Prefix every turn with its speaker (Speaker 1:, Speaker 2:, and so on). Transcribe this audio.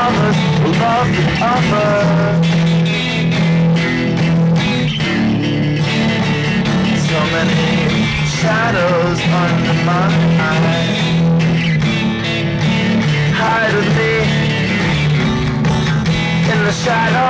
Speaker 1: lovers who love the other. So many shadows under my eyes. Hide with me in the shadows.